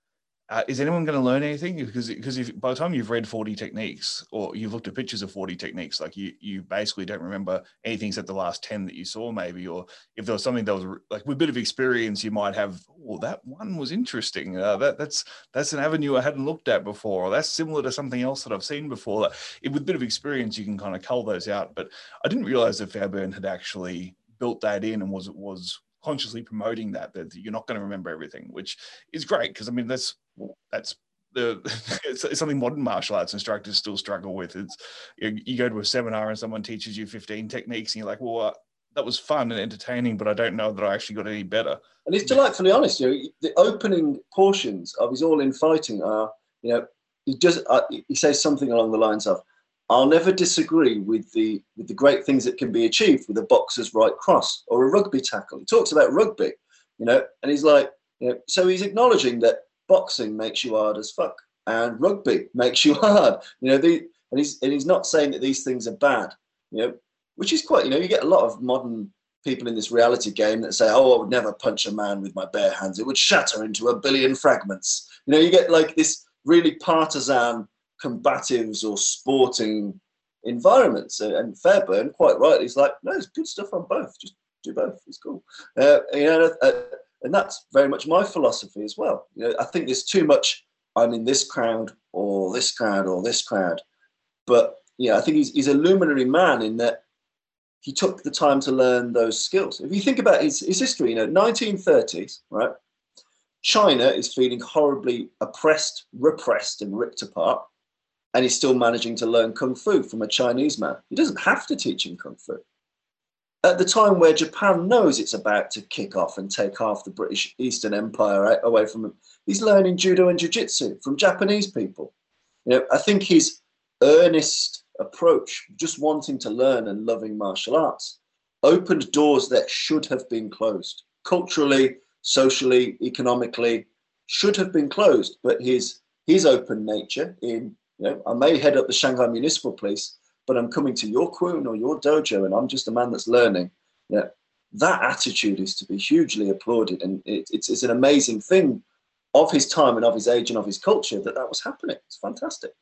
Uh, is anyone going to learn anything? Because because if by the time you've read forty techniques or you've looked at pictures of forty techniques, like you you basically don't remember anything except the last ten that you saw maybe, or if there was something that was like with a bit of experience, you might have, well, that one was interesting. Uh, that that's that's an avenue I hadn't looked at before, or that's similar to something else that I've seen before. Like, it, with a bit of experience, you can kind of cull those out. But I didn't realize that Fairbairn had actually built that in and was was consciously promoting that, that you're not going to remember everything, which is great, because I mean that's that's the it's, it's something modern martial arts instructors still struggle with. It's you, you go to a seminar and someone teaches you fifteen techniques and you're like, well, uh, that was fun and entertaining, but I don't know that I actually got any better. And he's delightfully honest. You know, the opening portions of his All In Fighting are, you know, he does uh, he says something along the lines of, I'll never disagree with the with the great things that can be achieved with a boxer's right cross or a rugby tackle. He talks about rugby, you know, and he's like, you know, so he's acknowledging that boxing makes you hard as fuck and rugby makes you hard, you know. The and he's and he's not saying that these things are bad, you know, which is quite, you know, you get a lot of modern people in this reality game that say, oh, I would never punch a man with my bare hands, it would shatter into a billion fragments. You know, you get like this really partisan combatives or sporting environments, and Fairbairn quite right, he's like, no, there's good stuff on both, just do both, it's cool. Uh, you know, uh, and that's very much my philosophy as well. You know, I think there's too much I'm in this crowd or this crowd or this crowd, but yeah, I think he's he's a luminary man in that he took the time to learn those skills. If you think about his, his history, you know, nineteen thirties, right? China is feeling horribly oppressed, repressed, and ripped apart. And he's still managing to learn Kung Fu from a Chinese man. He doesn't have to teach him Kung Fu. At the time where Japan knows it's about to kick off and take half the British Eastern Empire away from him, he's learning judo and jiu-jitsu from Japanese people. You know, I think his earnest approach, just wanting to learn and loving martial arts, opened doors that should have been closed. Culturally, socially, economically, should have been closed. But his his open nature in, you know, I may head up the Shanghai Municipal Police, but I'm coming to your Kwun or your dojo and I'm just a man that's learning. Yeah, that attitude is to be hugely applauded. And it, it's, it's an amazing thing of his time and of his age and of his culture that that was happening. It's fantastic.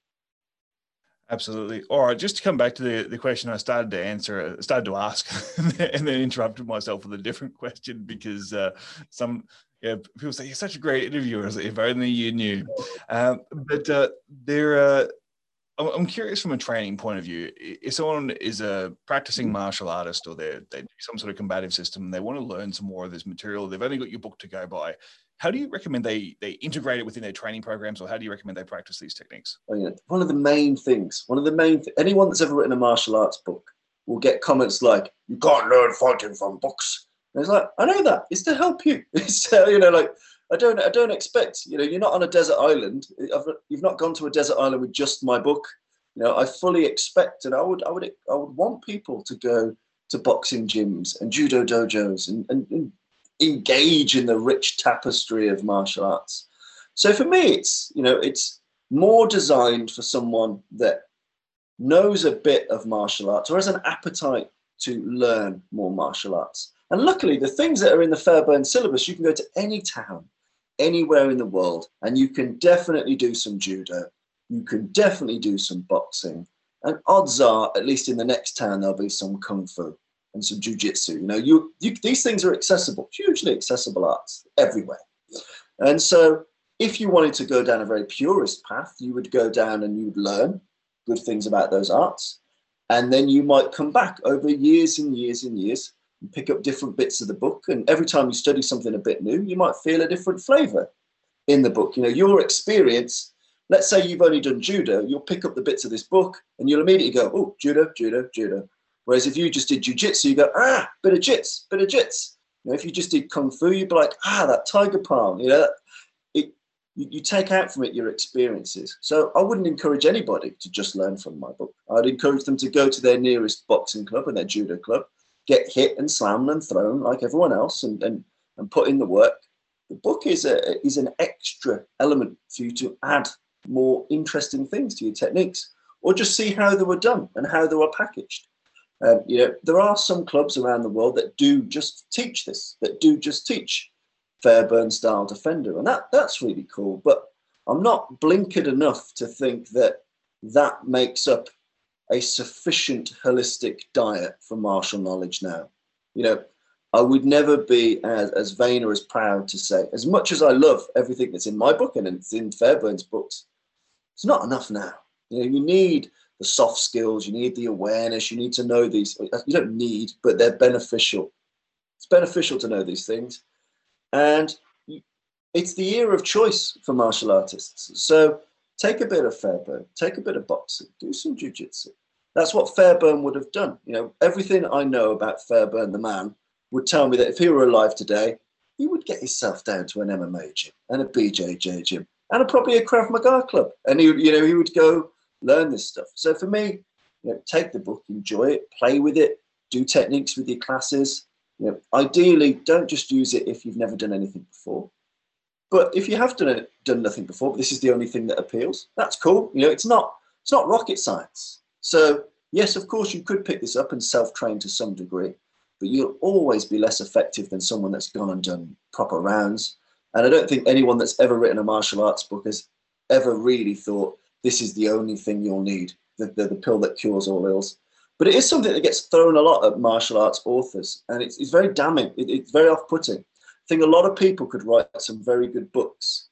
Absolutely. All right, just to come back to the, the question I started to answer, started to ask, and then interrupted myself with a different question because uh, some yeah, people say, you're such a great interviewer, if only you knew. Um, but uh, there, uh, I'm curious from a training point of view, if someone is a practicing martial artist or they they do some sort of combative system and they want to learn some more of this material, they've only got your book to go by, how do you recommend they they integrate it within their training programs, or how do you recommend they practice these techniques? Oh, yeah. One of the main things, one of the main, th- anyone that's ever written a martial arts book will get comments like, you can't learn fighting from books. And it's like, I know that. It's to help you. It's, uh, you know, like, I don't, I don't expect, you know, you're not on a desert island. I've, you've not gone to a desert island with just my book. You know, I fully expect, and I would, I would, I would want people to go to boxing gyms and judo dojos and, and, and engage in the rich tapestry of martial arts. So for me, it's, you know, it's more designed for someone that knows a bit of martial arts or has an appetite to learn more martial arts. And luckily, the things that are in the Fairbairn syllabus, you can go to any town, anywhere in the world, and you can definitely do some judo. You can definitely do some boxing. And odds are, at least in the next town, there'll be some kung fu and some jujitsu. You know, you, you these things are accessible, hugely accessible arts everywhere. And so if you wanted to go down a very purist path, you would go down and you would learn good things about those arts. And then you might come back over years and years and years and pick up different bits of the book. And every time you study something a bit new, you might feel a different flavor in the book. You know, your experience, let's say you've only done judo, you'll pick up the bits of this book and you'll immediately go, oh, judo, judo, judo. Whereas if you just did jujitsu, you go, ah, bit of jits, bit of jits. You know, if you just did kung fu, you'd be like, ah, that tiger palm. You know, it, you, you take out from it your experiences. So I wouldn't encourage anybody to just learn from my book. I'd encourage them to go to their nearest boxing club and their judo club, get hit and slammed and thrown like everyone else, and, and, and put in the work. The book is a is an extra element for you to add more interesting things to your techniques, or just see how they were done and how they were packaged. Um, you know, there are some clubs around the world that do just teach this, that do just teach Fairbairn style defender, and that that's really cool. But I'm not blinkered enough to think that that makes up a sufficient holistic diet for martial knowledge now. You know, I would never be as, as vain or as proud to say, as much as I love everything that's in my book and it's in Fairbairn's books, it's not enough now. You know, you need the soft skills, you need the awareness, you need to know these. You don't need, but they're beneficial. It's beneficial to know these things. And it's the era of choice for martial artists. So take a bit of Fairbairn, take a bit of boxing, do some jiu-jitsu. That's what Fairbairn would have done. You know, everything I know about Fairbairn the man would tell me that if he were alive today, he would get himself down to an M M A gym and a B J J gym and a, probably a Krav Maga club. And he, you know, he would go learn this stuff. So for me, you know, take the book, enjoy it, play with it, do techniques with your classes. You know, ideally, don't just use it if you've never done anything before. But if you have done it, done nothing before, but this is the only thing that appeals, that's cool. You know, it's not it's not rocket science. So yes, of course, you could pick this up and self-train to some degree, but you'll always be less effective than someone that's gone and done proper rounds. And I don't think anyone that's ever written a martial arts book has ever really thought this is the only thing you'll need, the, the, the pill that cures all ills. But it is something that gets thrown a lot at martial arts authors, and it's, it's very damning. It, it's very off-putting. I think a lot of people could write some very good books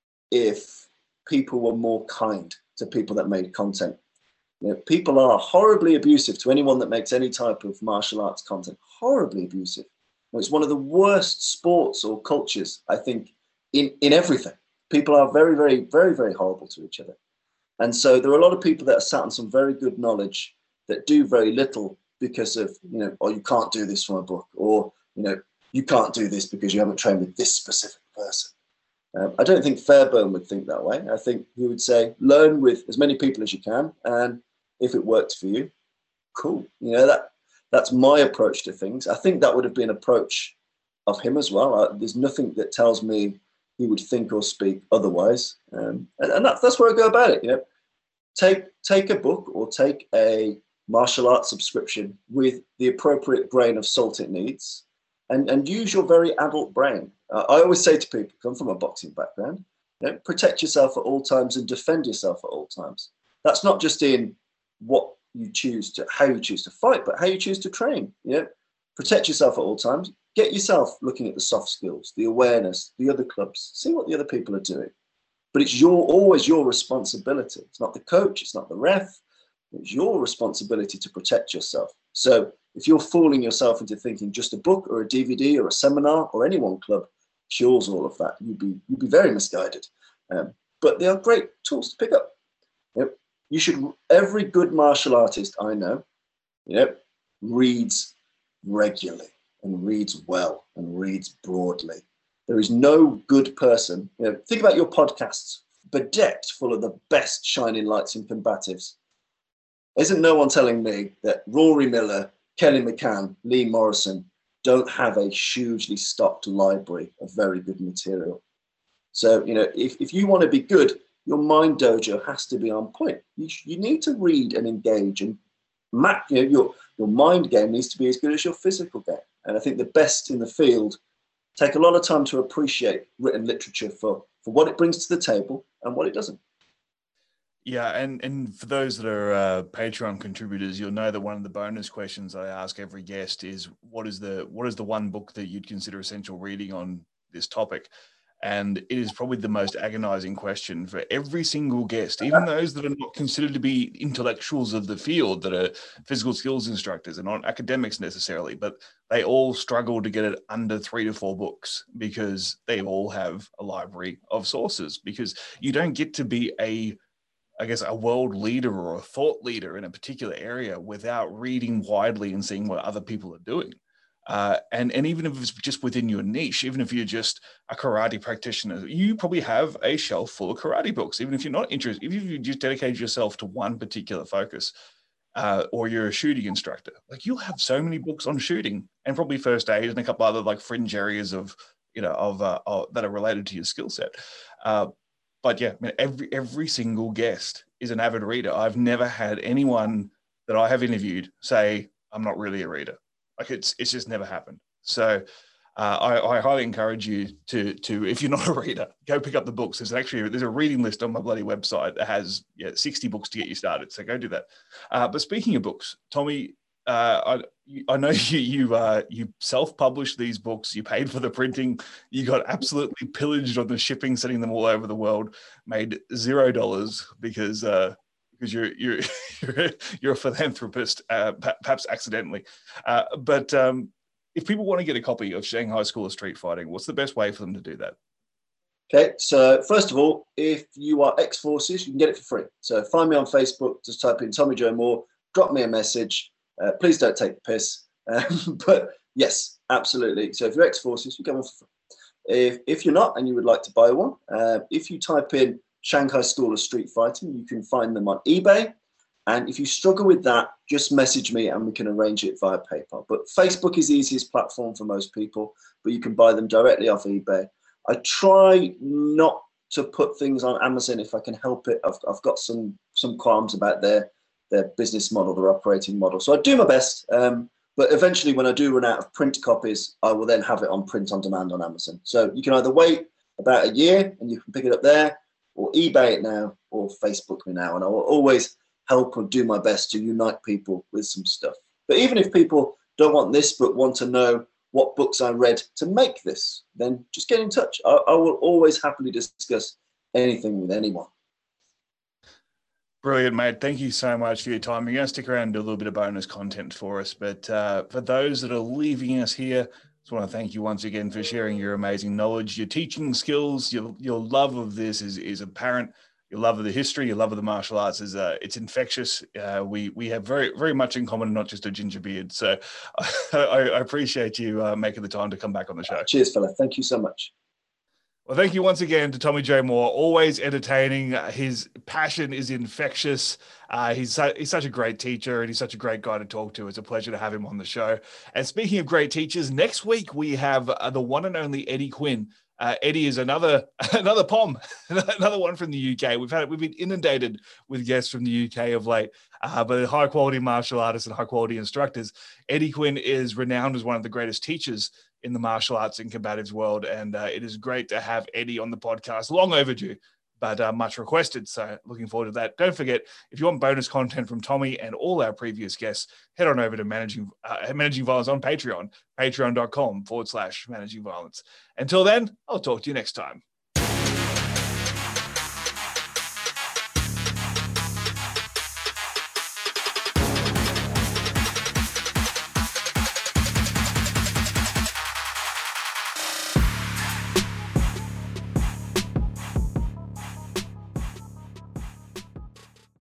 if people were more kind to people that made content. You know, people are horribly abusive to anyone that makes any type of martial arts content. Horribly abusive. It's one of the worst sports or cultures, I think, in, in everything. People are very, very, very, very horrible to each other. And so there are a lot of people that are sat on some very good knowledge that do very little because of, you know, oh, you can't do this from a book, or, you know, you can't do this because you haven't trained with this specific person. Um, I don't think Fairbairn would think that way. I think he would say, learn with as many people as you can, and if it works for you, cool. You know, that that's my approach to things. I think that would have been an approach of him as well. Uh, there's nothing that tells me he would think or speak otherwise. Um, and and that's, that's where I go about it. You know, take take a book or take a martial arts subscription with the appropriate grain of salt it needs, and, and use your very adult brain. Uh, I always say to people, come from a boxing background, you know, protect yourself at all times and defend yourself at all times. That's not just in what you choose to, how you choose to fight, but how you choose to train. You know, protect yourself at all times. Get yourself looking at the soft skills, the awareness, the other clubs. See what the other people are doing. But it's your always your responsibility. It's not the coach. It's not the ref. It's your responsibility to protect yourself. So if you're fooling yourself into thinking just a book or a D V D or a seminar or any one club cures all of that, you'd be you'd be very misguided. Um, but they are great tools to pick up. You know, you should. Every good martial artist I know, you know, reads regularly. and reads well and reads broadly. There is no good person. You know, think about your podcasts, bedecked full of the best shining lights and combatives. Isn't no one telling me that Rory Miller, Kelly McCann, Lee Morrison don't have a hugely stocked library of very good material? So, you know, if, if you want to be good, your mind dojo has to be on point. You, you need to read and engage, and map, you know, your, your mind game needs to be as good as your physical game. And I think the best in the field take a lot of time to appreciate written literature for, for what it brings to the table and what it doesn't. Yeah, and, and for those that are uh, Patreon contributors, you'll know that one of the bonus questions I ask every guest is, what is the what is the one book that you'd consider essential reading on this topic? And it is probably the most agonizing question for every single guest, even those that are not considered to be intellectuals of the field, that are physical skills instructors and not academics necessarily, but they all struggle to get it under three to four books because they all have a library of sources, because you don't get to be a I guess, a world leader or a thought leader in a particular area without reading widely and seeing what other people are doing. Uh, and, and even if it's just within your niche, even if you're just a karate practitioner, you probably have a shelf full of karate books, even if you're not interested, if you just dedicate yourself to one particular focus, uh, or you're a shooting instructor, like you'll have so many books on shooting and probably first aid and a couple other like fringe areas of, you know, of, uh, of that are related to your skill set. Uh, But yeah, I mean, every every single guest is an avid reader. I've never had anyone that I have interviewed say, I'm not really a reader. Like it's it's just never happened. So uh, I, I highly encourage you to, to, if you're not a reader, go pick up the books. There's actually, there's a reading list on my bloody website that has yeah, sixty books to get you started. So go do that. Uh, but speaking of books, Tommy, Uh, I, I know you you uh, you self-published these books. You paid for the printing. You got absolutely pillaged on the shipping, sending them all over the world. Made zero dollars because uh, because you're you're you're, you're a philanthropist, uh, perhaps accidentally. Uh, but um, if people want to get a copy of Shanghai School of Street Fighting, what's the best way for them to do that? Okay, so first of all, if you are ex-forces, you can get it for free. So find me on Facebook. Just type in Tommy Joe Moore. Drop me a message. Uh, please don't take the piss. Um, but yes, absolutely. So if you're ex-forces, you get one for free. If, if you're not and you would like to buy one, uh, if you type in Shanghai School of Street Fighting, you can find them on eBay. And if you struggle with that, just message me and we can arrange it via PayPal. But Facebook is the easiest platform for most people, but you can buy them directly off eBay. I try not to put things on Amazon if I can help it. I've, I've got some, some qualms about their their business model, their operating model. So I do my best, um, but eventually when I do run out of print copies, I will then have it on print on demand on Amazon. So you can either wait about a year and you can pick it up there, or eBay it now, or Facebook me now. And I will always help and do my best to unite people with some stuff. But even if people don't want this but want to know what books I read to make this, then just get in touch. I, I will always happily discuss anything with anyone. Brilliant, mate. Thank you so much for your time. You're going to stick around and do a little bit of bonus content for us. But uh, for those that are leaving us here, I just want to thank you once again for sharing your amazing knowledge, your teaching skills, your, your love of this is, is apparent. Your love of the history, your love of the martial arts is uh, it's infectious. Uh, we we have very, very much in common, not just a ginger beard. So I, I appreciate you uh, making the time to come back on the show. Cheers, fella. Thank you so much. Well, thank you once again to Tommy Joe Moore. Always entertaining. His passion is infectious. Uh, he's, su- he's such a great teacher and he's such a great guy to talk to. It's a pleasure to have him on the show. And speaking of great teachers, next week we have uh, the one and only Eddie Quinn. Uh, Eddie is another another P O M, another one from the U K. We've had we've been inundated with guests from the U K of late, uh, but high quality martial artists and high quality instructors. Eddie Quinn is renowned as one of the greatest teachers in the martial arts and combatives world, and uh, it is great to have Eddie on the podcast. Long overdue, but uh, much requested. So looking forward to that. Don't forget, if you want bonus content from Tommy and all our previous guests, head on over to Managing uh, Managing Violence on Patreon, patreon.com forward slash Managing Violence. Until then, I'll talk to you next time.